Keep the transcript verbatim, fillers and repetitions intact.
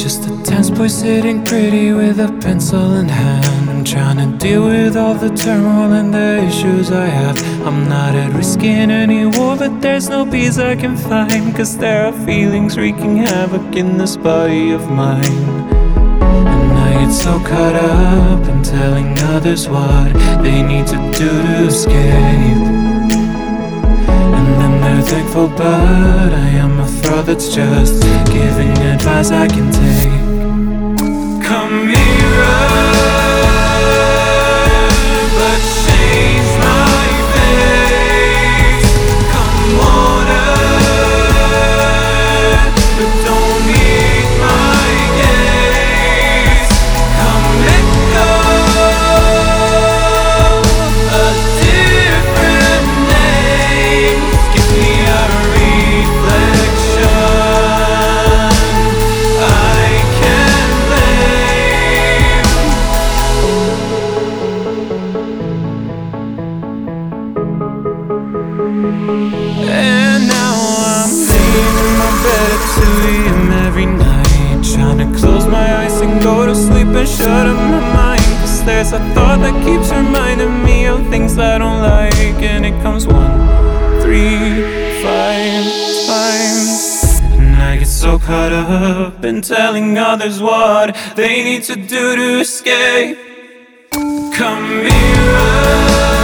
just a tense boy sitting pretty with a pencil in hand. I'm trying to deal with all the turmoil and the issues I have. I'm not at risk in any war, but there's no peace I can find, 'cause there are feelings wreaking havoc in this body of mine. And I get so caught up in telling others what they need to do to escape, and then they're thankful, but I am a fraud that's just giving advice I can take. Come mirror, but change my face. Come water, but don't meet my gaze. Come echo, a different name. Give me a reflection I can blame. And now I'm laying in my bed at two a m every night, trying to close my eyes and go to sleep and shut up my mind, 'cause there's a thought that keeps reminding me of things I don't like, and it comes one, three, five times. And I get so caught up in telling others what they need to do to escape. Come mirror,